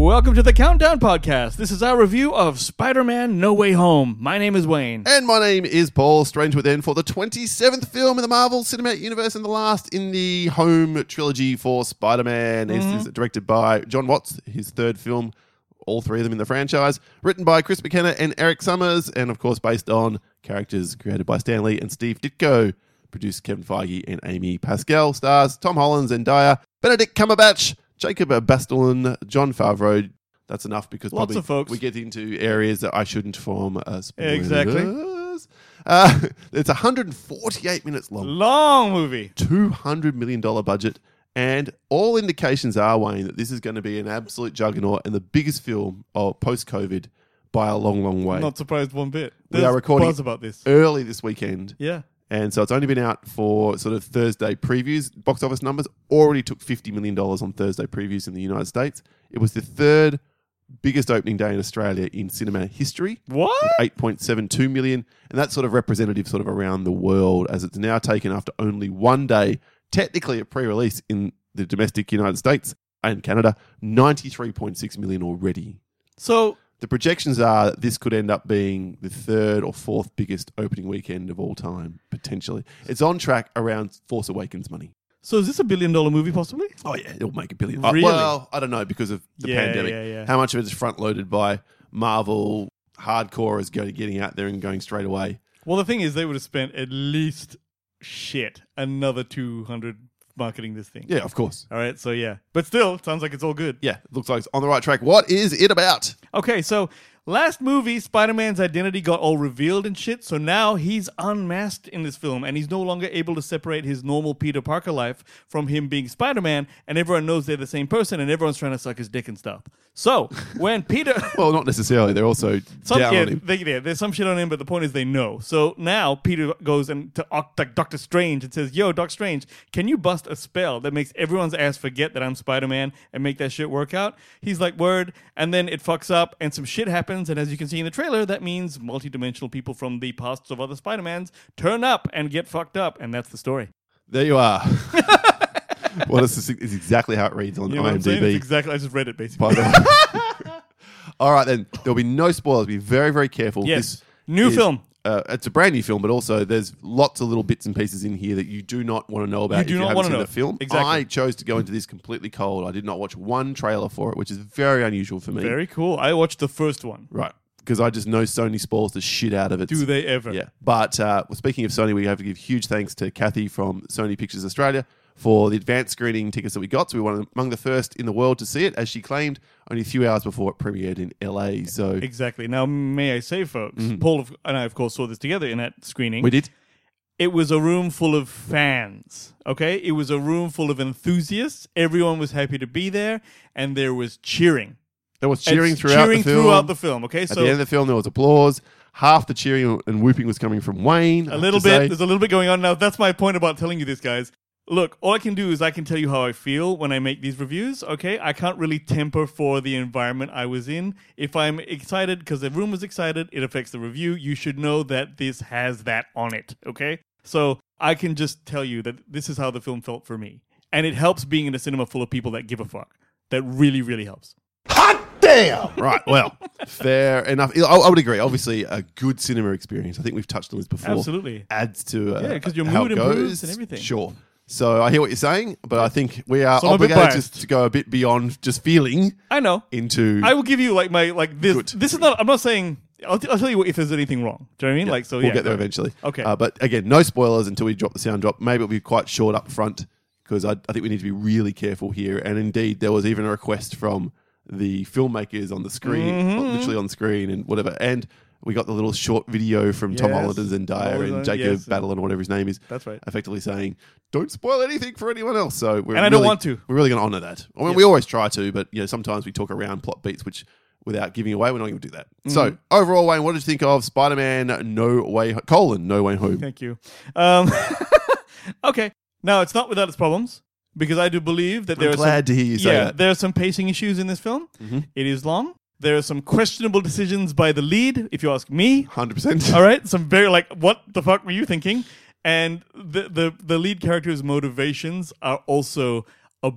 Welcome to the Countdown Podcast. This is our review of Spider-Man No Way Home. My name is Wayne. And my name is Paul, Strange Within, for the 27th film in the Marvel Cinematic Universe and the last in the Home trilogy for Spider-Man. This is directed by John Watts, his third film, all three of them in the franchise. Written by Chris McKenna and Eric Summers, and of course based on characters created by Stan Lee and Steve Ditko. Produced Kevin Feige and Amy Pascal. Stars Tom Holland, Zendaya, Benedict Cumberbatch, Jacob Batalon, Jon Favreau. That's enough because Lots of folks. we get into areas that I shouldn't form spoilers. Exactly. It's 148 minutes long. Long movie. $200 million budget. And all indications are, Wayne, that this is going to be an absolute juggernaut and the biggest film of post-COVID by a long, long way. Not surprised one bit. We are recording buzz about this. early this weekend. Yeah. And so it's only been out for sort of Thursday previews. Box office numbers already took $50 million on Thursday previews in the United States. It was the third biggest opening day in Australia in cinema history. What? 8.72 million. And that's sort of representative sort of around the world, as it's now taken after only one day, technically a pre-release in the domestic United States and Canada, 93.6 million already. So The projections are that this could end up being the third or fourth biggest opening weekend of all time, potentially. It's on track around Force Awakens money. is this $1 billion movie possibly? Oh, yeah, it'll make $1 billion. Really? Well, I don't know, because of the Yeah, pandemic. yeah. How much of it is front-loaded by Marvel hardcore is getting out there and going straight away? Well, the thing is, they would have spent at least another 200 marketing this thing. Yeah, of course. All right, so yeah. But still, it sounds like it's all good. Yeah, it looks like it's on the right track. What is it about? Okay, so last movie, Spider-Man's identity got all revealed and shit, so now he's unmasked in this film, and he's no longer able to separate his normal Peter Parker life from him being Spider-Man, and everyone knows they're the same person, and everyone's trying to suck his dick and stuff. So, when Peter... Well, not necessarily. They're also down on him. There's some shit on him, but the point is they know. So now Peter goes to Doctor Strange and says, "Yo, Doc Strange, can you bust a spell that makes everyone's ass forget that I'm Spider-Man and make that shit work out?" He's like, "Word," and then it fucks up and some shit happens, and as you can see in the trailer, that means multidimensional people from the pasts of other Spider-Mans turn up and get fucked up, and that's the story. There you are. Well, it's exactly how it reads on You know what I'm saying? IMDb. It's exactly. I just read it basically. By the way. All right, then. There'll be no spoilers. Be very, very careful. Yes. New film. It's a brand new film, but also there's lots of little bits and pieces in here that you do not want to know about You do if you not haven't want to seen know. the film. Exactly. I chose to go into this completely cold. I did not watch one trailer for it, which is very unusual for me. Very cool. I watched the first one. Right. Because I just know Sony spoils the shit out of it. Do they ever? Yeah. But speaking of Sony, we have to give huge thanks to Kathy from Sony Pictures Australia for the advanced screening tickets that we got. So we were among the first in the world to see it, as she claimed, only a few hours before it premiered in LA. So Exactly. Now, may I say, folks, Paul and I, of course, saw this together in that screening. we did. It was a room full of fans, okay? It was a room full of enthusiasts. Everyone was happy to be there, and there was cheering. There was cheering It's throughout the film. Okay? At the end of the film, there was applause. Half the cheering and whooping was coming from Wayne. A little bit. There's a little bit going on. Now, that's my point about telling you this, guys. Look, all I can do is I can tell you how I feel when I make these reviews, okay? I can't really temper for the environment I was in. If I'm excited because the room was excited, it affects the review. You should know that this has that on it, okay? So I can just tell you that this is how the film felt for me. And it helps being in a cinema full of people that give a fuck. That really, really helps. Hot damn! Right, well, fair enough. I would agree. Obviously, a good cinema experience, I think we've touched on this before, Absolutely. adds to Yeah, 'cause your how mood it improves goes. and everything. Sure. So I hear what you're saying, but I think we are So I'm a bit obligated biased. to go a bit beyond just feeling I know. into... I will give you this. Good. This is not. I'm not saying. I'll tell you if there's anything wrong. Do you know what I mean? Yeah, We'll we'll get there eventually. Okay. But again, no spoilers until we drop the sound drop. Maybe it'll be quite short up front because I think we need to be really careful here. And indeed, there was even a request from the filmmakers on the screen, literally on screen and whatever. And we got the little short video from Tom Yes. Holland and Zendaya Holland, and Jacob yes. Batalon or whatever his name is. That's right. Effectively saying, don't spoil anything for anyone else. So we're And I don't want to. We're really going to honour that. I mean, we always try to, but sometimes we talk around plot beats, which without giving away, we're not going to do that. So overall, Wayne, what did you think of Spider-Man No Way Home? Thank you. Okay. Now it's not without its problems because I do believe that there I'm are glad to hear you say that. there are some pacing issues in this film. It is long. There are some questionable decisions by the lead, if you ask me. 100%. All right, some very what the fuck were you thinking? And the lead character's motivations are also a bit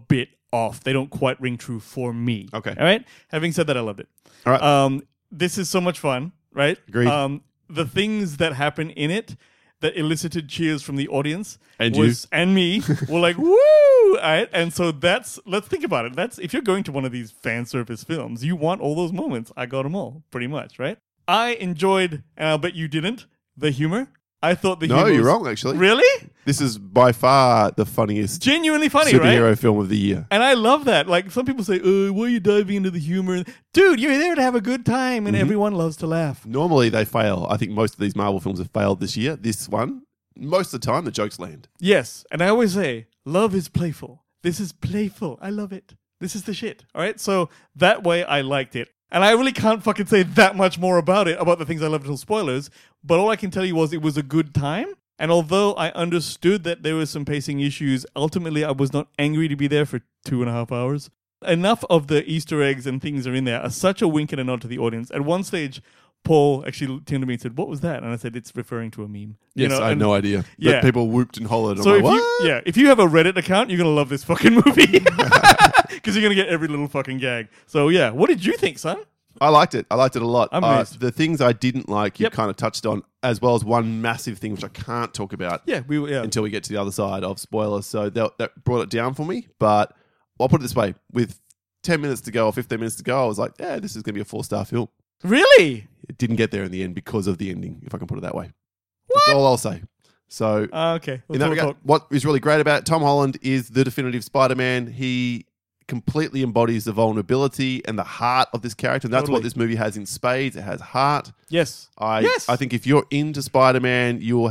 off. They don't quite ring true for me. Okay. All right. Having said that, I loved it. All right. This is so much fun, right? Agreed. The things that happen in it that elicited cheers from the audience And me were like, woo! All right? And so let's think about it. That's if you're going to one of these fan service films, you want all those moments. I got them all, pretty much, right? I enjoyed, and I'll bet you didn't, the humor. I thought the humor No, you're was- wrong, actually. Really? This is by far the funniest Genuinely funny, superhero right? film of the year. And I love that. Like, some people say, why are you diving into the humor? Dude, you're there to have a good time, and everyone loves to laugh. Normally they fail. I think most of these Marvel films have failed this year. This one, most of the time, the jokes land. Yes, and I always say, love is playful. This is playful. I love it. This is the shit. All right? So that way I liked it. And I really can't fucking say that much more about it, about the things I loved until spoilers. But all I can tell you was it was a good time. And although I understood that there were some pacing issues, ultimately I was not angry to be there for 2.5 hours. Enough of the Easter eggs and things are in there are such a wink and a nod to the audience. At one stage, Paul actually turned to me and said, "What was that?" And I said, "It's referring to a meme." Yes, I had no idea. Yeah. But people whooped and hollered. So I'm like, what? if you have a Reddit account, you're gonna love this fucking movie because you're gonna get every little fucking gag. So yeah, what did you think, son? I liked it. I liked it a lot. I'm amazed. The things I didn't like, you Yep. kind of touched on, as well as one massive thing which I can't talk about Yeah, until we get to the other side of spoilers. So that brought it down for me. But I'll put it this way. With 10 minutes to go or 15 minutes to go, I was like, yeah, this is going to be a 4-star film. Really? It didn't get there in the end because of the ending, if I can put it that way. That's all I'll say. So Okay. in that regard, what is really great about it, Tom Holland is the definitive Spider-Man. He completely embodies the vulnerability and the heart of this character. And that's Totally. what this movie has in spades. It has heart. Yes. I Yes. think if you're into Spider-Man, you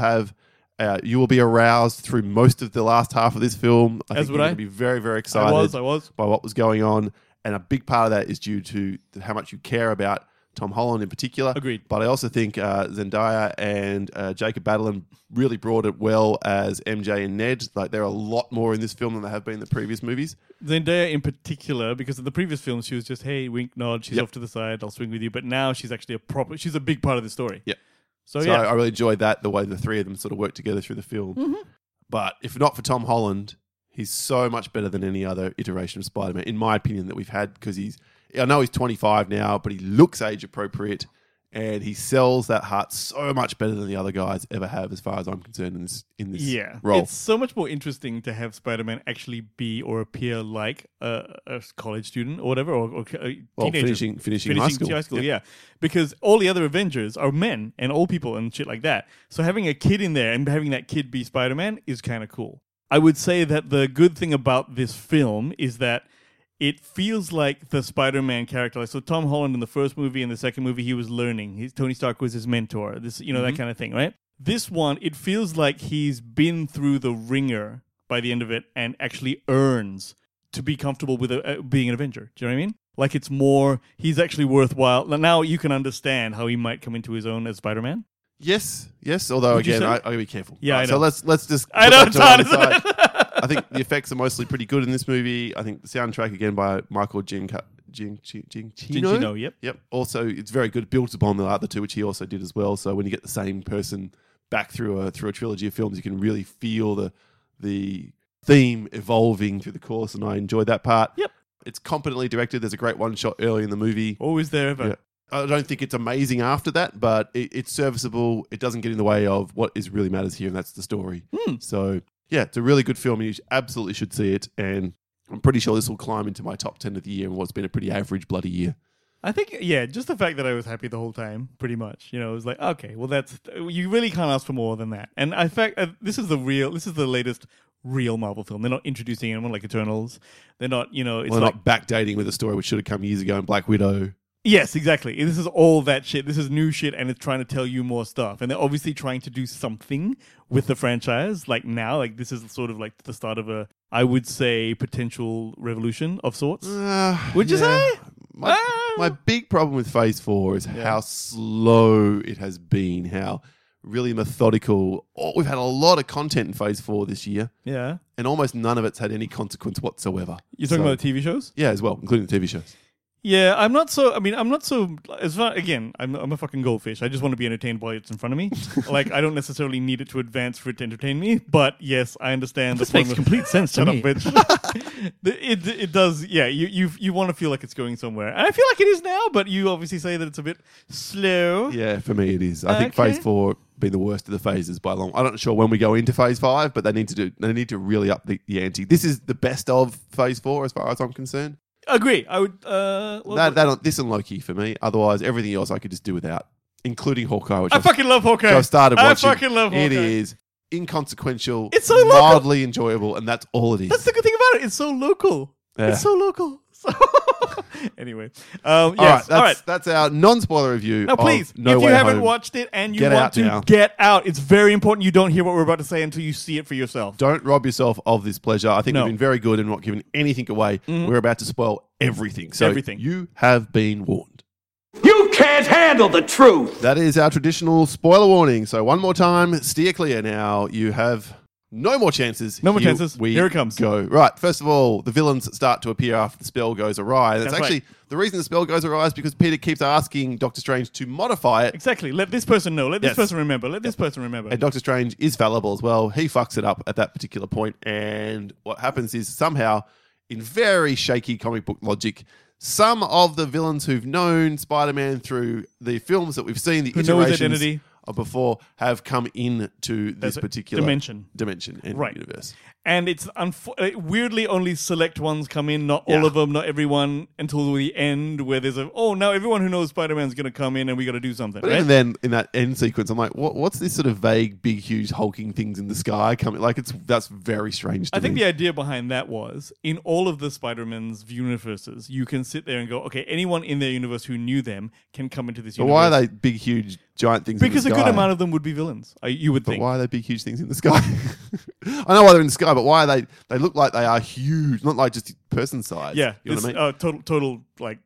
will be aroused through most of the last half of this film. I As think would you're I. going to be very, very I excited was. by what was going on. And a big part of that is due to how much you care about Tom Holland in particular. Agreed. But I also think Zendaya and Jacob Batalon really brought it well as MJ and Ned. Like, they're a lot more in this film than they have been in the previous movies. Zendaya in particular, because in the previous films she was just, hey, wink, nod, she's Yep. off to the side, I'll swing with you. But now she's actually she's a big part of the story. Yeah. So, So yeah. I really enjoyed that, the way the three of them sort of work together through the film. Mm-hmm. But if not for Tom Holland, he's so much better than any other iteration of Spider-Man, in my opinion, that we've had, because I know he's 25 now, but he looks age appropriate and he sells that heart so much better than the other guys ever have, as far as I'm concerned, in this role. It's so much more interesting to have Spider-Man actually be or appear like a college student or whatever, or a Well, teenager. finishing high school. Yeah. Because all the other Avengers are men and old people and shit like that. So having a kid in there and having that kid be Spider-Man is kind of cool. I would say that the good thing about this film is that it feels like the Spider-Man character. So Tom Holland in the first movie and the second movie, he was learning. Tony Stark was his mentor. This, that kind of thing, right? This one, it feels like he's been through the ringer by the end of it and actually earns to be comfortable with being an Avenger. Do you know what I mean? Like, it's more, he's actually worthwhile. Now you can understand how he might come into his own as Spider-Man. Yes. Although, Would you again, say? I gotta be careful. Yeah, Right, I know. So let's just I put know, that to one Todd. side. I think the effects are mostly pretty good in this movie. I think the soundtrack, again, by Michael Giacchino. Yep. Yep. Also, it's very good. It builds upon the other two, which he also did as well. So when you get the same person back through a trilogy of films, you can really feel the theme evolving through the course, and I enjoyed that part. Yep. It's competently directed. There's a great one shot early in the movie. Always there ever. Yeah. I don't think it's amazing after that, but it's serviceable. It doesn't get in the way of what is really matters here, and that's the story. So, yeah, it's a really good film, and you absolutely should see it. And I'm pretty sure this will climb into my top 10 of the year in what's been a pretty average bloody year. I think, yeah, just the fact that I was happy the whole time, pretty much. It was like, okay, well, you really can't ask for more than that. And in fact, this is the latest real Marvel film. They're not introducing anyone like Eternals. They're not, it's They're like, not backdating with a story which should have come years ago in Black Widow. yes, exactly. This is all that shit. This is new shit, and it's trying to tell you more stuff. And they're obviously trying to do something with the franchise. Like now, like this is sort of like the start of I would say, potential revolution of sorts. Would you say? My big problem with Phase 4 is how slow it has been, how really methodical. We've had a lot of content in Phase 4 this year, Yeah. and almost none of it's had any consequence whatsoever. You're talking So- about the TV shows? Yeah, as well, including the TV shows. Yeah, I'm not so. I mean, I'm not so. It's not. Again, I'm a fucking goldfish. I just want to be entertained while it's in front of me. Like, I don't necessarily need it to advance for it to entertain me. But yes, I understand. This makes complete sense to Shut me. up, bitch. It does. Yeah, you want to feel like it's going somewhere, and I feel like it is now. But you obviously say that it's a bit slow. Yeah, for me it is. I think Okay. Phase 4 being the worst of the phases by long. I'm not sure when we go into Phase 5, but they need to really up the ante. This is the best of Phase 4 as far as I'm concerned. Agree. I would. This and Loki for me. Otherwise, everything else I could just do without, including Hawkeye, which I fucking love Hawkeye. I've started watching. I fucking love Hawkeye. It is inconsequential. It's so local. mildly enjoyable, and that's all it is. That's the good thing about it. It's so local. Yeah. It's so local. So anyway, yes. All right, All right. that's our non-spoiler review. Now, please, of No if you Way haven't Home. watched it and you Get want out to now. get out, it's very important you don't hear what we're about to say until you see it for yourself. Don't rob yourself of this pleasure. I think No. we've been very good in not giving anything away. We're about to spoil everything. So Everything. you have been warned. You can't handle the truth. That is our traditional spoiler warning. So one more time, steer clear now. You have no more chances. No more chances. Here it comes. Go. Right. First of all, the villains start to appear after the spell goes awry. That's That's actually the reason the spell goes awry is because Peter keeps asking Doctor Strange to modify it. Exactly. Let this person know. Let this Yes. person remember. Let this person remember. And Doctor Strange is fallible as well. He fucks it up at that particular point. And what happens is somehow, in very shaky comic book logic, some of the villains who've known Spider-Man through the films that we've seen, the Who know his iterations identity. of before, have come into this That's it. particular Dimension. and Right. universe. And it's weirdly only select ones come in, not Yeah. all of them, not everyone, until the end where there's now everyone who knows Spider-Man's going to come in and we got to do something. But Right? even then, in that end sequence, I'm like, what's this sort of vague, big, huge, hulking things in the sky coming? Like, that's very strange to I think me. the idea behind that was in all of the Spider-Man's universes, you can sit there and go, okay, anyone in their universe who knew them can come into this But universe. why are they big, huge, giant things Because in a the sky? good amount of them would be villains. You would But think. why are they big, huge things in the sky? I know why they're in the sky, but why are they? They look like they are huge, not like just person size. Yeah, you know it's, what I mean. total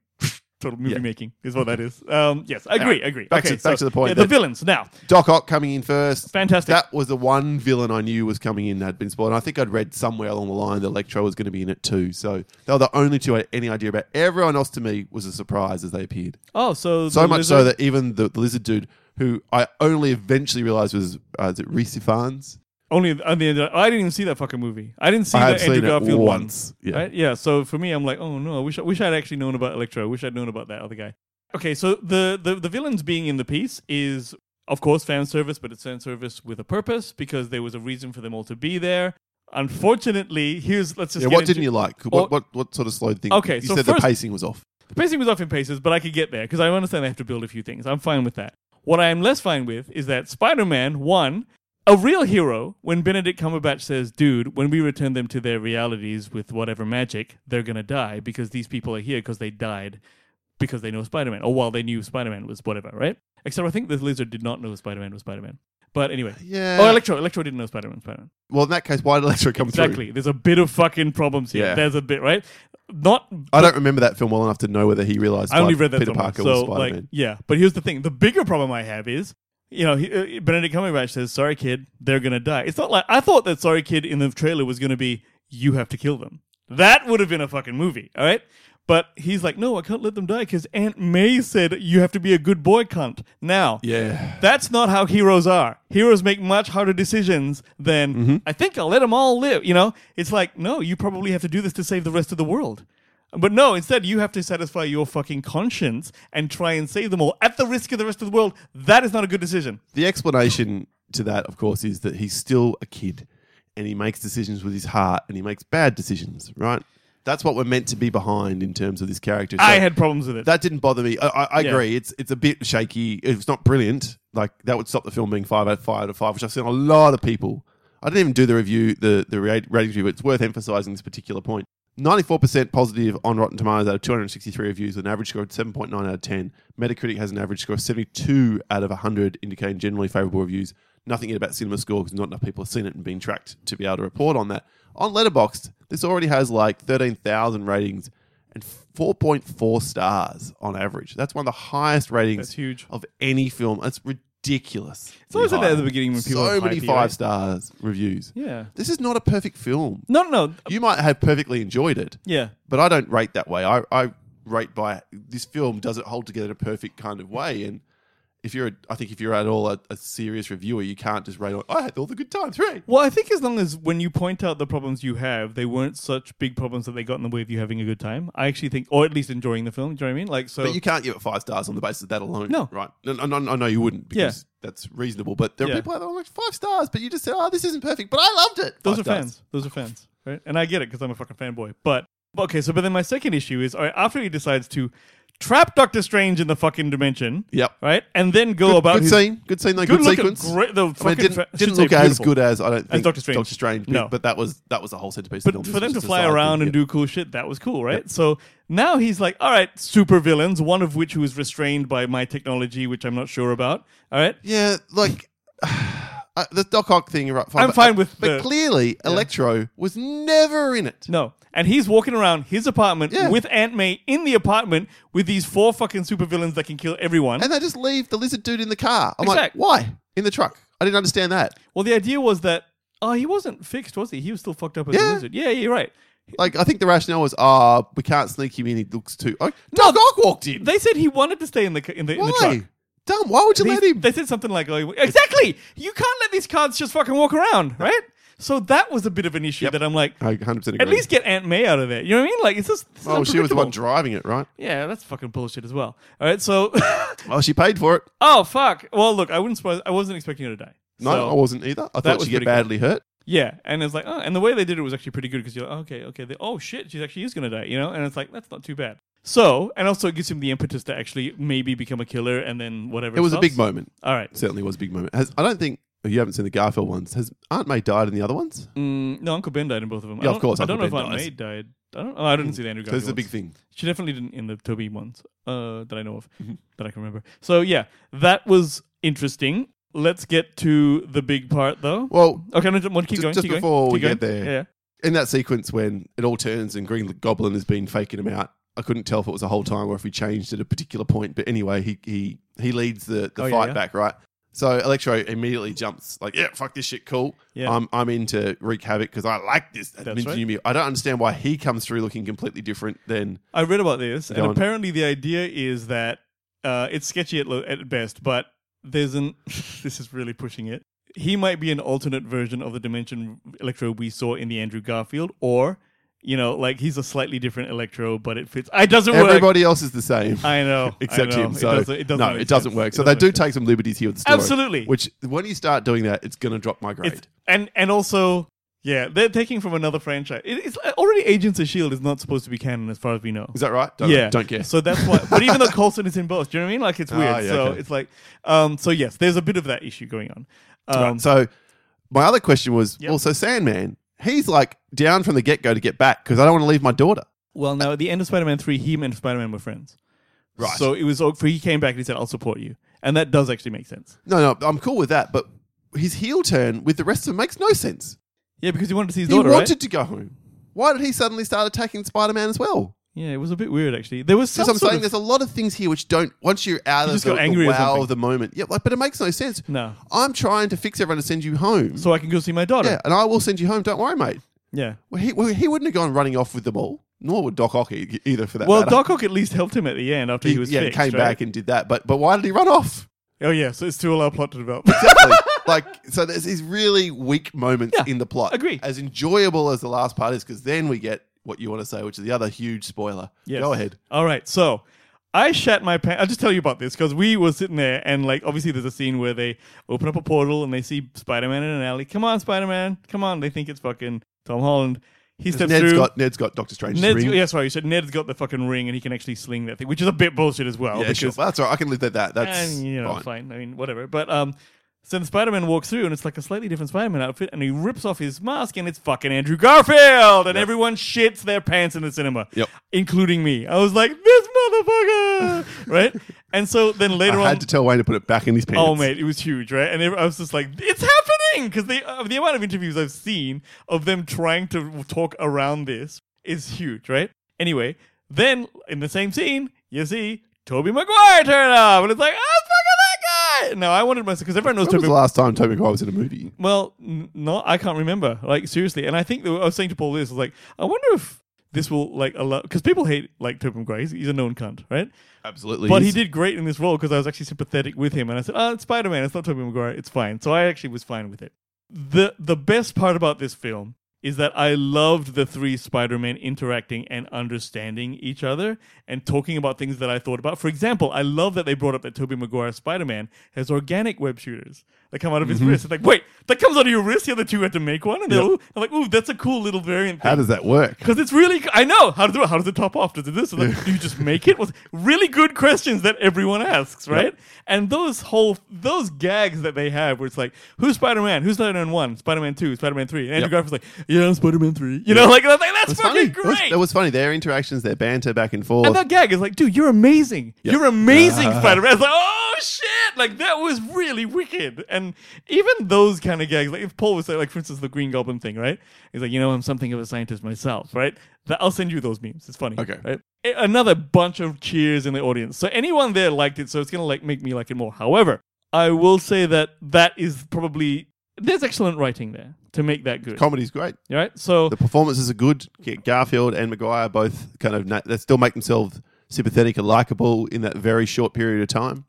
movie Yeah. making is what that is. Yes, agree. Back okay, to the point Yeah, the that- villains now. Doc Ock coming in first. Fantastic. That was the one villain I knew was coming in that had been spoiled. And I think I'd read somewhere along the line that Electro was going to be in it too. So they were the only two I had any idea about. Everyone else to me was a surprise as they appeared. Oh, so So the much so lizard- that even the lizard dude, who I only eventually realized was is it Reese Ifans? only on the end. I didn't even see that fucking movie. I didn't see I the have Andrew seen it Garfield once. one. Yeah. Right? Yeah. So for me, I'm like, oh no, I wish I'd actually known about Electro. I wish I'd known about that other guy. Okay, so the villains being in the piece is, of course, fan service, but it's fan service with a purpose because there was a reason for them all to be there. Unfortunately, let's just Yeah, get what into- didn't you like? What sort of slowed things? Okay, you so said first- the pacing was off. The pacing was off in paces, but I could get there because I understand they have to build a few things. I'm fine with that. What I am less fine with is that Spider-Man, one, a real hero, when Benedict Cumberbatch says, dude, when we return them to their realities with whatever magic, they're going to die because these people are here because they died because they know Spider-Man, or while they knew Spider-Man was whatever, right? Except I think the lizard did not know Spider-Man was Spider-Man. But anyway. Yeah. Oh, Electro didn't know Spider-Man was Spider-Man. Well, in that case, why did Electro come Exactly. There's a bit of fucking problems here. Yeah. There's a bit, right? Not. through? I don't remember that film well enough to know whether he realized I only read that Peter somewhere. Parker was So, Spider-Man. like, yeah. But here's the thing: the bigger problem I have is, Benedict Cumberbatch says, "Sorry, kid, they're gonna die." It's not like I thought that "Sorry, kid" in the trailer was gonna be, "You have to kill them." That would have been a fucking movie, all right? But he's like, "No, I can't let them die because Aunt May said you have to be a good boy, cunt." Now, yeah. that's not how heroes are. Heroes make much harder decisions than, Mm-hmm. I think I'll let them all live. It's like, no, you probably have to do this to save the rest of the world. But no, instead you have to satisfy your fucking conscience and try and save them all at the risk of the rest of the world. That is not a good decision. The explanation to that, of course, is that he's still a kid and he makes decisions with his heart and he makes bad decisions, right? That's what we're meant to be behind in terms of this character. So I had problems with it. that didn't bother me. I Yeah. agree. It's a bit shaky. It's not brilliant. Like that would stop the film being 5 out of 5, which I've seen a lot of people. I didn't even do the review, the ratings review, but it's worth emphasizing this particular point. 94% positive on Rotten Tomatoes out of 263 reviews with an average score of 7.9 out of 10. Metacritic has an average score of 72 out of 100, indicating generally favorable reviews. Nothing yet about Cinema Score because not enough people have seen it and been tracked to be able to report on that. On Letterboxd, this already has like 13,000 ratings and 4.4 stars on average. That's one of the highest ratings That's huge. of any film. That's ridiculous. It's always like that at the beginning when people so are many hypey, 5 right? stars reviews. Yeah. This is not a perfect film. No. You might have perfectly enjoyed it, Yeah. but I don't rate that way. I rate by this film does it hold together in a perfect kind of way. And if you're at all a serious reviewer, you can't just rate on, I had all the good times, right? Well, I think as long as when you point out the problems you have, they weren't such big problems that they got in the way of you having a good time. I actually think, or at least enjoying the film. Do you know what I mean? Like, so. But you can't give it 5 stars on the basis of that alone. No. Right? I know you wouldn't because that's reasonable. But there are people out there like 5 stars, but you just said, this isn't perfect, but I loved it. Those are 5 stars. fans. Those are fans, right? And I get it because I'm a fucking fanboy. But then my second issue is, all right, after he decides to trap Doctor Strange in the fucking dimension. Yep. Right? And then go about good scene. Good scene, though. Good sequence. Great, didn't look as good as, I don't think, Doctor Strange. Doctor Strange. No. But that was the whole centerpiece But of the film. for them to Just a fly side around thing, and do cool shit, that was cool, right? Yep. So now he's like, all right, super villains, one of which who is restrained by my technology, which I'm not sure about. All right? Yeah, like... the Doc Ock thing, you're right. Fine, I'm fine with But clearly, Electro was never in it. No. And he's walking around his apartment with Aunt May in the apartment with these 4 fucking supervillains that can kill everyone. And they just leave the lizard dude in the car. I'm like, Exact. why? In the truck. I didn't understand that. Well, the idea was that, he wasn't fixed, was he? He was still fucked up as a lizard. Yeah, you're right. Like, I think the rationale was, we can't sneak him in. He looks too... Doc Ock walked in. They said he wanted to stay in the truck. Why? Dumb. Why would you let him? They said something like, exactly! You can't let these cards just fucking walk around, right? So that was a bit of an issue that I'm like, I 100% agree. at least get Aunt May out of there. You know what I mean? Like, it's just... she was the one driving it, right? Yeah, that's fucking bullshit as well. All right, so... Well, she paid for it. Oh, fuck. Well, look, I wasn't expecting her to die. No, So I wasn't either. I thought she'd get badly hurt. Yeah, and it's like, and the way they did it was actually pretty good because you're like, okay, oh shit, she actually is going to die, you know? And it's like, that's not too bad. So, and also it gives him the impetus to actually maybe become a killer and then whatever. It was stops. a big moment. All right. It certainly was a big moment. I don't think, you haven't seen the Garfield ones. Has Aunt May died in the other ones? No, Uncle Ben died in both of them. Yeah, of course. I don't know Uncle if Ben Aunt dies. May died. I didn't see the Andrew Garfield. So it's a big ones. thing. She definitely didn't in the Toby ones that I know of, that I can remember. So yeah, that was interesting. Let's get to the big part, though. Well, okay, no, keep going. Just before we get there, there, in that sequence when it all turns and Green Goblin has been faking him out, I couldn't tell if it was the whole time or if we changed at a particular point. But anyway, he leads the fight back, right? So Electro immediately jumps like, yeah, fuck this shit, cool. Yeah. I'm into wreak havoc because I like this. That's right. I don't understand why he comes through looking completely different than... I read about this, and on. apparently the idea is that it's sketchy at best, but there's this is really pushing it. He might be an alternate version of the Dimension Electro we saw in the Andrew Garfield, or, you know, like he's a slightly different Electro, but it fits. It doesn't work. Everybody else is the same. I know. Except him. So it doesn't work. So they do take some liberties here with the story. Absolutely. Which, when you start doing that, it's going to drop my grade. And also... Yeah, they're taking from another franchise. It's already Agents of S.H.I.E.L.D. is not supposed to be canon as far as we know. Is that right? Don't care. So that's why. But even though Coulson is in both, do you know what I mean? Like, it's weird. It's like, so yes, there's a bit of that issue going on. Right. So my other question was, so Sandman, he's like down from the get-go to get back because I don't want to leave my daughter. Well, now at the end of Spider-Man 3, he and Spider-Man were friends. Right. So it was, he came back and he said, I'll support you. And that does actually make sense. No, I'm cool with that. But his heel turn with the rest of them makes no sense. Yeah, because he wanted to see his daughter, He wanted to go home. Why did he suddenly start attacking Spider-Man as well? Yeah, it was a bit weird, actually. There was some saying there's a lot of things here which don't... Once you're out of the wow of the moment... Yeah, but it makes no sense. No. I'm trying to fix everyone to send you home. So I can go see my daughter. Yeah, and I will send you home. Don't worry, mate. Yeah. Well, he wouldn't have gone running off with them all. Nor would Doc Ock either, for that matter. Well, Doc Ock at least helped him at the end after he was fixed, came back and did that. But why did he run off? Oh, yeah, so it's too all our plot to develop. Exactly. So there's these really weak moments in the plot. Agree. As enjoyable as the last part is, because then we get what you want to say, which is the other huge spoiler. Yes. Go ahead. All right, so I shat my pants. I'll just tell you about this, because we were sitting there, and like obviously there's a scene where they open up a portal, and they see Spider-Man in an alley. Come on, Spider-Man. Come on. They think it's fucking Tom Holland. He steps through. Ned's got Doctor Strange's ring. Yeah, sorry, you said Ned's got the fucking ring and he can actually sling that thing, which is a bit bullshit as well. Yeah, sure. Well, that's all right. I can live with that. That's fine. I mean, whatever. But so the Spider-Man walks through and it's like a slightly different Spider-Man outfit, and he rips off his mask and it's fucking Andrew Garfield, and everyone shits their pants in the cinema, including me. I was like, this motherfucker, right? And so then later on, I had to tell Wayne to put it back in his pants. Oh, mate, it was huge, right? And I was just like, it's happening! Because the amount of interviews I've seen of them trying to talk around this is huge, right? Anyway, then in the same scene, you see Tobey Maguire turn up, and it's like, oh, fucking that guy! No, I wanted myself, because everyone knows When was the last time Tobey Maguire was in a movie? Well, no, I can't remember. Like, seriously. And I think I was saying to Paul this, I was like, I wonder if this will like allow, because people hate like Tobey Maguire. He's a known cunt, right? Absolutely. But he is. did great in this role because I was actually sympathetic with him, and I said, "Oh, it's Spider-Man. It's not Tobey Maguire. It's fine." So I actually was fine with it. The best part about this film is that I loved the three Spider-Men interacting and understanding each other and talking about things that I thought about. For example, I love that they brought up that Tobey Maguire Spider-Man has organic web shooters that come out of his wrist. It's like, wait, that comes out of your wrist? The other two had to make one? And they're like, ooh, that's a cool little variant thing. How does that work? Because it's really, I know how to do it. How does it top off? Does it this? Do you just make it? Really good questions that everyone asks, right? Yep. And those gags that they have where it's like, who's Spider-Man? Who's Spider-Man 1? Spider-Man 2? Spider-Man 3? And Andrew Garfield's like, yeah, I'm Spider-Man 3. You know, like that's fucking great. That was funny. Their interactions, their banter back and forth. And that gag is like, dude, you're amazing. Yep. You're amazing, Spider-Man. It's like, oh shit! Like that was really wicked. And even those kind of gags, like if Paul was saying, like for instance, the Green Goblin thing, right? He's like, I'm something of a scientist myself, right? I'll send you those memes. It's funny. Okay. Right? Another bunch of cheers in the audience. So anyone there liked it, so it's gonna like make me like it more. However, I will say that is probably there's excellent writing there to make that good. Comedy's great. Right? So the performances are good. Garfield and Maguire both kind of they still make themselves sympathetic and likable in that very short period of time.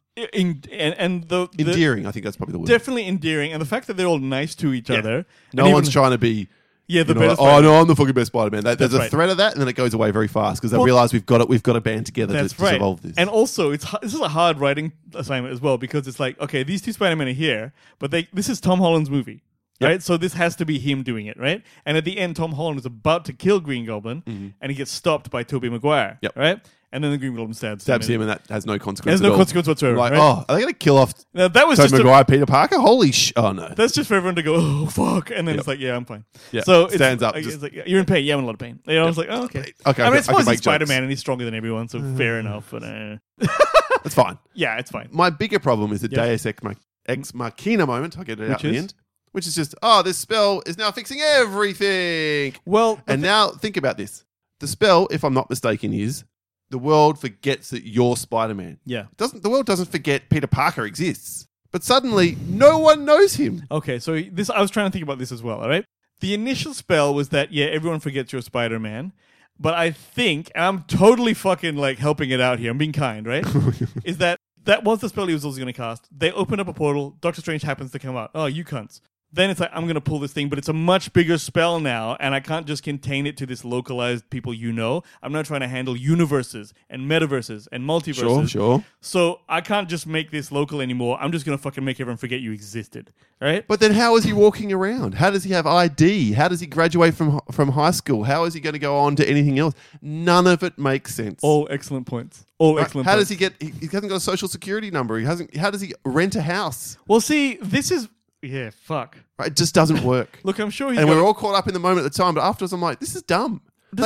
Endearing, I think that's probably the word. Definitely endearing, and the fact that they're all nice to each other. No one's trying to be. Yeah, the best. Oh no, I'm the fucking best Spider-Man. There's a threat of that, and then it goes away very fast because they realize we've got to band together to solve this. And also, this is a hard writing assignment as well because it's like, okay, these two Spider-Men are here, but this is Tom Holland's movie. Yep. Right, so this has to be him doing it, right? And at the end, Tom Holland is about to kill Green Goblin, and he gets stopped by Tobey Maguire, right? And then the Green Goblin stabs him, and that has no consequence. There's no consequence whatsoever. Like, right? oh, are they going to kill off now, that was Tobey Maguire, Peter Parker? Holy oh no! That's just for everyone to go, oh fuck, and then it's like, yeah, I'm fine. Yeah. So stands up. It's like, you're in pain. Yeah, I'm in a lot of pain. I was like, oh, okay. I mean, I suppose he's Spider-Man and he's stronger than everyone, so fair enough. But it's fine. Yeah, it's fine. My bigger problem is the Deus Ex Machina moment. I'll get it out in the end. Which is just, this spell is now fixing everything. Well, and now think about this. The spell, if I'm not mistaken, is the world forgets that you're Spider-Man. Yeah. The world doesn't forget Peter Parker exists. But suddenly, no one knows him. Okay, so I was trying to think about this as well, all right? The initial spell was that, everyone forgets you're Spider-Man. But I think, and I'm totally fucking like helping it out here, I'm being kind, right? is that was the spell he was also going to cast. They open up a portal, Doctor Strange happens to come out. Oh, you cunts. Then it's like, I'm going to pull this thing, but it's a much bigger spell now, and I can't just contain it to this localized people I'm now trying to handle universes and metaverses and multiverses. Sure. So I can't just make this local anymore. I'm just going to fucking make everyone forget you existed. Right? But then how is he walking around? How does he have ID? How does he graduate from high school? How is he going to go on to anything else? None of it makes sense. All excellent points. Excellent How points. does he get... He hasn't got a social security number. How does he rent a house? Well, see, this is... Yeah, fuck. Right, it just doesn't work. Look, I'm sure we're all caught up in the moment at the time, but afterwards I'm like, this is dumb.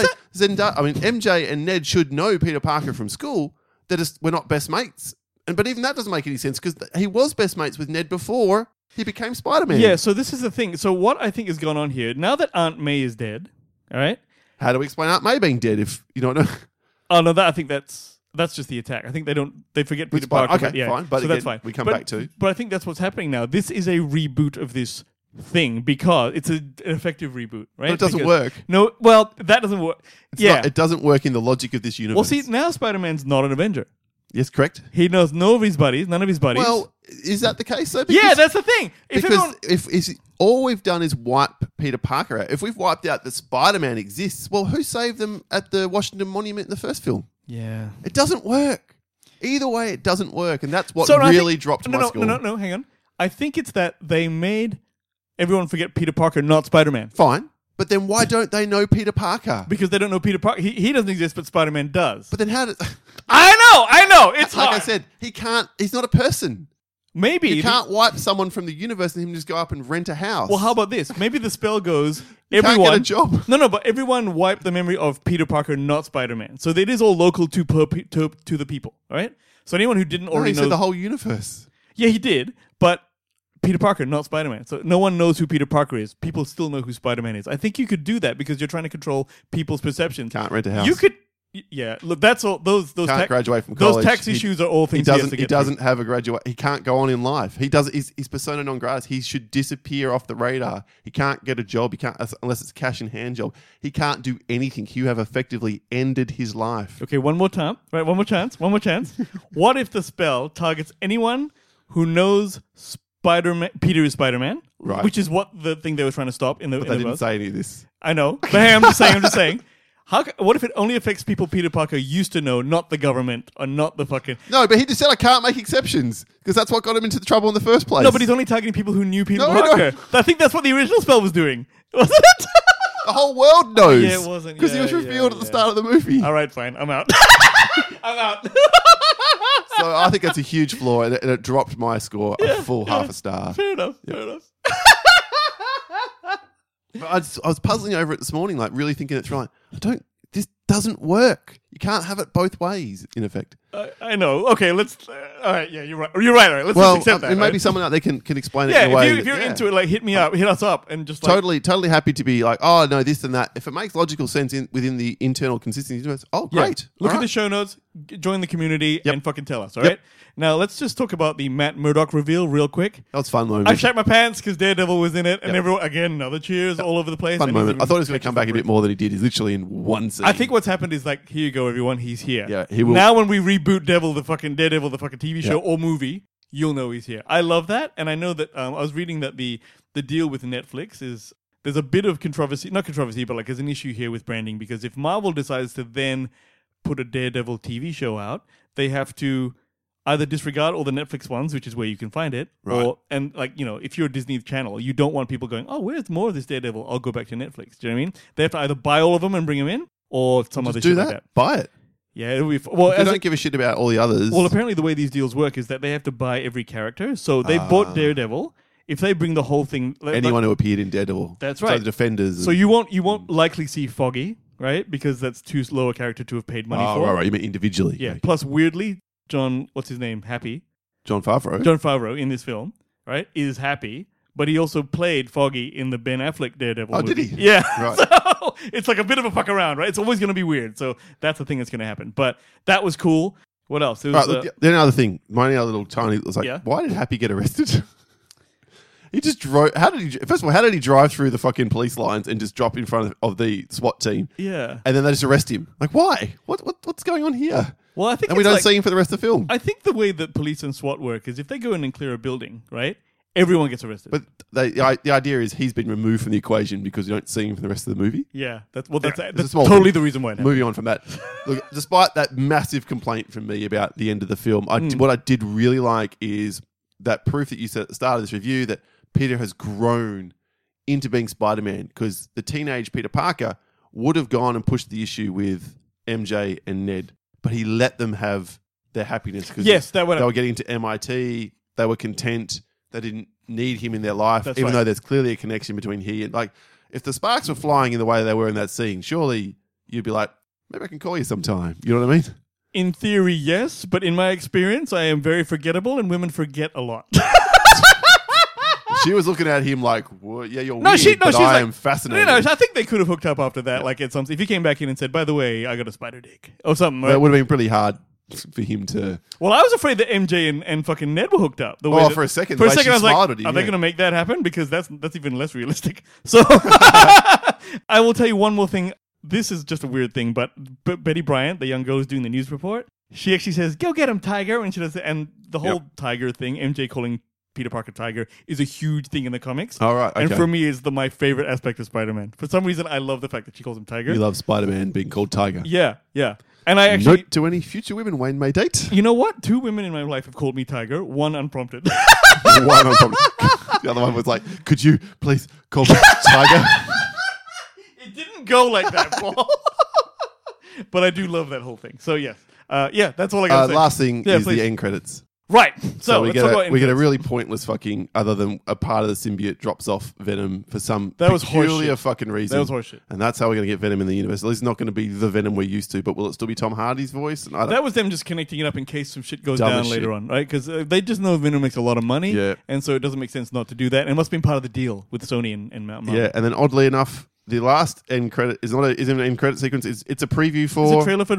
MJ and Ned should know Peter Parker from school. We're not best mates. But even that doesn't make any sense because he was best mates with Ned before he became Spider-Man. Yeah, so this is the thing. So what I think has gone on here, now that Aunt May is dead, all right? How do we explain Aunt May being dead if you don't know? Oh, no, I think that's just the attack. I think they forget Peter Parker. Okay, fine. But so again, that's fine. We come back to. But I think that's what's happening now. This is a reboot of this thing because it's an effective reboot, right? But it doesn't work. No, well, that doesn't work. It doesn't work in the logic of this universe. Well, see, now Spider-Man's not an Avenger. Yes, correct. He knows none of his buddies. Well, is that the case though? Yeah, that's the thing. If all we've done is wipe Peter Parker out, if we've wiped out that Spider-Man exists, well, who saved them at the Washington Monument in the first film? Yeah. It doesn't work. Either way, it doesn't work, and that's what dropped my score. No, hang on. I think it's that they made everyone forget Peter Parker, not Spider-Man. Fine. But then why don't they know Peter Parker? Because they don't know Peter Parker. He doesn't exist, but Spider-Man does. But then how does... I know. It's like hard. I said, he's not a person. Maybe. You can't wipe someone from the universe and him just go up and rent a house. Well, how about this? Maybe the spell goes... Everyone can't get a job. No, but everyone wiped the memory of Peter Parker, not Spider-Man. So it is all local to the people, all right? So anyone who didn't already know... he said the whole universe. Yeah, he did, but Peter Parker, not Spider-Man. So no one knows who Peter Parker is. People still know who Spider-Man is. I think you could do that because you're trying to control people's perceptions. Can't rent a house. You could... Yeah, look, that's all. Those Can't graduate from those college. tax issues are all He things he has doesn't. to He get doesn't have a graduate. He can't go on in life. He does. He's persona non grata. He should disappear off the radar. He can't get a job. He can't unless it's a cash in hand job. He can't do anything. You have effectively ended his life. through. Okay, one more time. Right, one more chance. One more chance. What if the spell targets anyone who knows Spider-Man? Peter is Spider-Man, Right. Which is what the thing they were trying to stop in the. But in they the didn't buzz. say any of this. I know, but hey, I'm just saying. I'm just saying. What if it only affects people Peter Parker used to know, not the government or not the fucking... No, but he just said I can't make exceptions because that's what got him into the trouble in the first place. No, but he's only targeting people who knew Peter No, no. Parker. I think that's what the original spell was doing. Wasn't it? the whole world knows. Yeah, it wasn't. Because he Yeah, was yeah, revealed at the yeah. start of the movie. All right, fine. I'm out. I'm out. So I think that's a huge flaw, and it dropped my score a full half a star. Fair enough. Fair enough. But I was puzzling over it this morning, like really thinking it through. Like, this doesn't work. You can't have it both ways, in effect. I know. Okay, let's... all right, yeah, you're right. You're right. All right. Let's Well, just accept that. maybe right? someone out there can explain it Yeah, in a way. if you're into it, like, hit me up. Hit us up and just like... Totally happy to be like, oh, no, this and that. If it makes logical sense within the internal consistency, oh, Yeah. great. Look All at the right. show notes, join the community, Yep. and fucking tell us, all Yep. right? Now, let's just talk about the Matt Murdock reveal real quick. That was a fun moment. I shat my pants because Daredevil was in it, and Yep. everyone, again, another cheers all over the place. Fun and he's moment. even I thought he was going to come back a catches bit more than he did. He's literally in one scene. I think what's happened is like, here you go, everyone. He's here. Yeah, he will- Now, when we reboot Daredevil, the fucking TV show Yeah. or movie, you'll know he's here. I love that, and I know that I was reading that the deal with Netflix is there's a bit of controversy, not controversy, but like there's an issue here with branding because if Marvel decides to then put a Daredevil TV show out, they have to either disregard all the Netflix ones, which is where you can find it, Right. or and like if you're a Disney Channel, you don't want people going, oh, where's more of this Daredevil? I'll go back to Netflix. Do you know what I mean? They have to either buy all of them and bring them in, or some other Just do shit that. like that. Buy it. Yeah, it'll be well. They don't give a shit about all the others. Well, apparently the way these deals work is that they have to buy every character. So they bought Daredevil. If they bring the whole thing, anyone who appeared in Daredevil. That's So right. the Defenders. So you won't likely see Foggy, right? Because that's too slow a character to have paid money Oh, for. right. You mean individually. Yeah. Okay. Plus, weirdly, John, what's his name? Happy. John Favreau. John Favreau in this film, right, is Happy, but he also played Foggy in the Ben Affleck Daredevil Oh, movie. did he? Yeah. Right. So it's like a bit of a fuck around, right? It's always going to be weird. So that's the thing that's going to happen. But that was cool. What else? There was, Right, look, the only other thing, my only other little tiny was like, Yeah. why did Happy get arrested? He just drove. First of all, how did he drive through the fucking police lines and just drop in front of the SWAT team? yeah. And then they just arrest him. Like, why? What's going on here? Well, I think And we it's don't like, see him for the rest of the film. I think the way that police and SWAT work is if they go in and clear a building, right, everyone gets arrested. But the idea is he's been removed from the equation because you don't see him for the rest of the movie. yeah, that's It's a that's small totally thing. the reason why. It happened. Moving on from that, look, despite that massive complaint from me about the end of the film, Hmm. what I did really like is that proof that you said at the start of this review that Peter has grown into being Spider-Man, because the teenage Peter Parker would have gone and pushed the issue with MJ and Ned, but he let them have their happiness because Yes, that went they up. were getting to MIT, they were content, they didn't need him in their life, That's even right. though there's clearly a connection between he and, like, if the sparks were flying in the way they were in that scene, surely you'd be like, maybe I can call you sometime. You know what I mean? In theory, yes, but in my experience, I am very forgettable, and women forget a lot. She was looking at him like, well, yeah, you're No, weird, she's but I like, am fascinated. I think they could have hooked up after that. Like at some, if he came back in and said, "By the way, I got a spider dick" or something. Right? That would have been pretty hard for him to... Well, I was afraid that MJ and fucking Ned were hooked up. The way Oh, that- for a second, for the a way second, she I was like, smiled at him, "Are they yeah. going to make that happen?" Because that's even less realistic. So, I will tell you one more thing. This is just a weird thing, but Betty Bryant, the young girl who's doing the news report, she actually says, "Go get him, Tiger," and she does, and the whole Yep. Tiger thing, MJ calling Peter Parker Tiger, is a huge thing in the comics. All right, And okay. for me, is my favorite aspect of Spider-Man. For some reason, I love the fact that she calls him Tiger. You love Spider-Man being called Tiger. Yeah, yeah. And I actually, Note to any future women Wayne may date. you know what? 2 women in my life have called me Tiger. 1 unprompted. One on top. The other one was like, could you please call me Tiger? It didn't go like that, Paul. But I do love that whole thing. So yes, yeah, that's all I got to say. Last thing Yeah, is please. the end credits. Right. So, we let's get talk about a Infinite. really pointless fucking, other than a part of the symbiote drops off Venom for some That was peculiar horseshit. fucking reason. That was horseshit. And that's how we're going to get Venom in the universe. At least it's not going to be the Venom we're used to, but will it still be Tom Hardy's voice? And I don't, That was them just connecting it up in case some shit goes Dumb down as later shit. on, right? Because they just know Venom makes a lot of money, Yeah. and so it doesn't make sense not to do that. And it must have been part of the deal with Sony and Marvel. yeah, and then oddly enough, the last end credit isn't an end credit sequence. It's a preview for It's a trailer for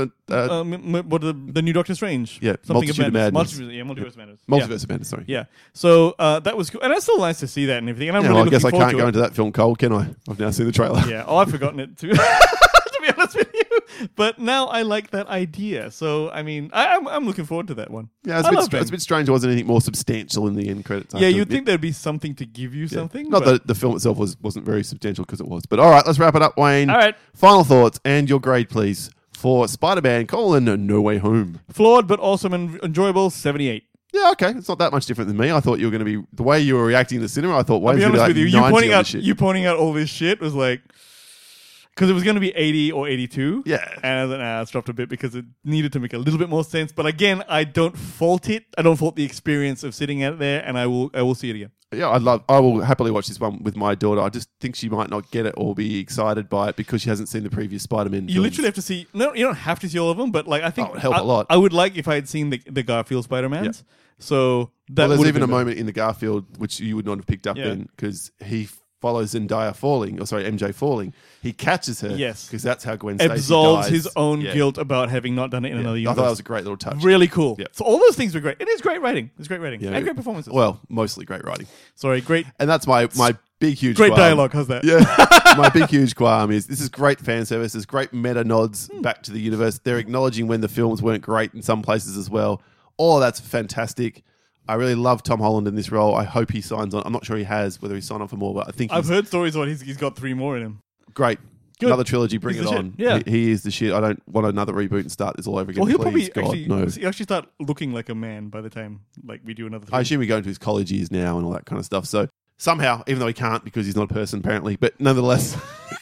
what the new Doctor Strange. Yeah, Something Multitude of Madness. Multiverse of Madness. Multiverse of Madness. Sorry. Yeah. So that was cool, and it's still nice to see that and everything. And I'm Yeah, really well, I guess I looking forward can't to go it. into that film cold, can I? I've now seen the trailer. Yeah. Oh, I've forgotten it too. To be honest with you, but now I like that idea. So I mean, I'm looking forward to that one. Yeah, it's a bit strange. There wasn't anything more substantial in the end credits. Yeah, you'd think there'd be something to give you something. Not that the film itself wasn't very substantial because it was. But all right, let's wrap it up, Wayne. All right. Final thoughts and your grade, please, for Spider-Man: No Way Home. Flawed but awesome and enjoyable. 78. Yeah, okay. It's not that much different than me. I thought you were going to be the way you were reacting in the cinema. I thought I'll Wayne's be going to be honest like with 90 you. on this shit. You pointing out all this shit was like. Because it was going to be 80 or 82. Yeah. And I was like, nah, it's dropped a bit because it needed to make a little bit more sense. But again, I don't fault it. I don't fault the experience of sitting out there, and I will see it again. Yeah, I will happily watch this one with my daughter. I just think she might not get it or be excited by it because she hasn't seen the previous Spider-Man You films. literally have to see. No, you don't have to see all of them, but like I think it would help a lot. I would like if I had seen the Garfield Spider-Mans. Yeah. So that there's would even have a been moment in the Garfield which you would not have picked up Yeah. then because he follows Zendaya falling, MJ falling. He catches her. Yes. Because that's how Gwen better. Stacy absolves dies. his own Yeah. guilt about having not done it in another I universe. thought that was a great little touch. Really cool. Yeah. So all those things were great. It is great writing. It's great writing Yeah. and great performances. Well, mostly great writing. Sorry, great And that's my big, huge great qualm. dialogue. How's that? Yeah. My big, huge qualm is this is great fan service. There's great meta nods back to the universe. They're acknowledging when the films weren't great in some places as well. All that's fantastic. I really love Tom Holland in this role. I hope he signs on. I'm not sure he has, whether he's signed on for more, but I think I've heard stories about he's got 3 more in him. great. Good. Another trilogy, bring He's it the on. shit. Yeah. He is the shit. I don't want another reboot and start this all over again. Well, he'll Please, probably God, no. he'll actually start looking like a man by the time like we do another. I assume we go into his college years now and all that kind of stuff. So somehow, even though he can't because he's not a person apparently, but nonetheless,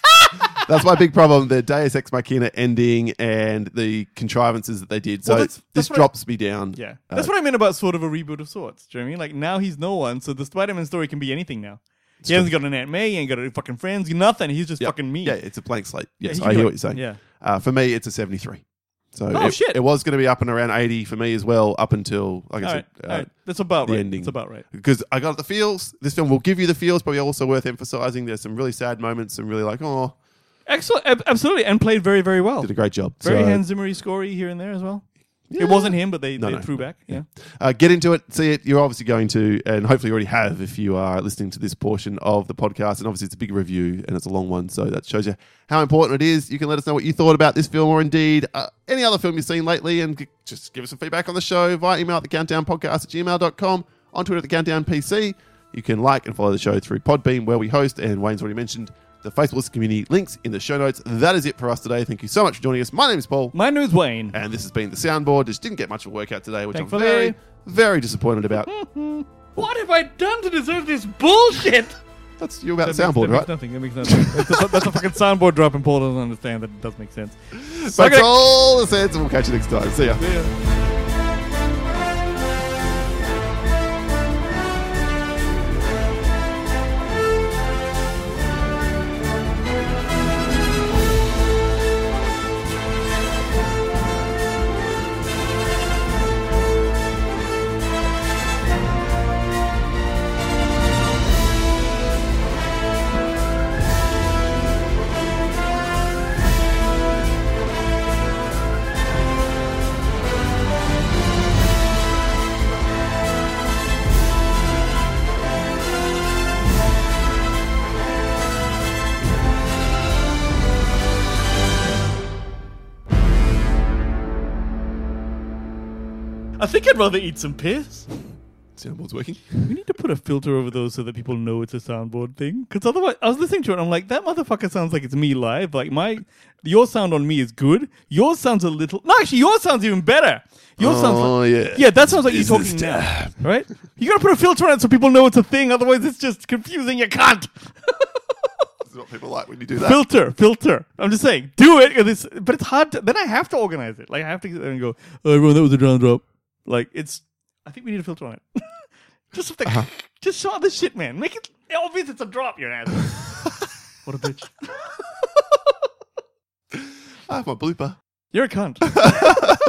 that's my big problem. The Deus Ex Machina ending and the contrivances that they did. So Well, this that's what drops me down. Yeah, that's what I meant about sort of a reboot of sorts. Do you know what I mean? Like now he's no one, so the Spider-Man story can be anything now. He hasn't got an Aunt May, he ain't got any fucking friends, nothing. He's just fucking me. Yeah, it's a blank slate. Yes, he I can hear do what it. you're saying. Yeah. For me, it's a 73. So Oh, shit. It was going to be up and around 80 for me as well, up until, like I All said, right, all right. That's about the right. ending. That's about right. Because I got the feels. This film will give you the feels, but also worth emphasizing. There's some really sad moments, some really like, oh, Excellent, absolutely, and played very, very well. did a great job. Very So, Hans Zimmer-y scory here and there as well. yeah. It wasn't him, but they No. threw back. Yeah. Get into it, see it. You're obviously going to, and hopefully you already have if you are listening to this portion of the podcast. And obviously it's a big review and it's a long one, so that shows you how important it is. You can let us know what you thought about this film or indeed any other film you've seen lately and just give us some feedback on the show via email at thecountdownpodcast@gmail.com, on Twitter at thecountdownpc. You can like and follow the show through Podbean where we host, and Wayne's already mentioned the Facebook community links in the show notes. That is it for us today. Thank you so much for joining us. My name is Paul. My name's Wayne. And this has been the soundboard. Just didn't get much of a workout today, which Thankfully. I'm very, very disappointed about. What have I done to deserve this bullshit? That's you about That soundboard, makes right? nothing. That makes nothing. That's a fucking soundboard drop, and Paul doesn't understand that it does make sense. That's all the sense, and we'll catch you next time. See ya. Yeah. I think I'd rather eat some piss. Soundboard's working. We need to put a filter over those so that people know it's a soundboard thing. Because otherwise, I was listening to it and I'm like, that motherfucker sounds like it's me live. Like your sound on me is good. Yours sounds a little. No, actually, yours sounds even better. Yours sounds. Like, yeah. yeah, that sounds like you Business talking now, time. right? You gotta put a filter on it so people know it's a thing. Otherwise, it's just confusing. You can't. This is what people like when you do that. Filter. I'm just saying, do it. But it's hard. Then I have to organize it. Like I have to get there and go, oh, everyone, that was a drown drop. Like it's. I think we need a filter on it. Just just show the shit, man. Make it obvious it's a drop, your ass. What a bitch. I have my blooper. You're a cunt.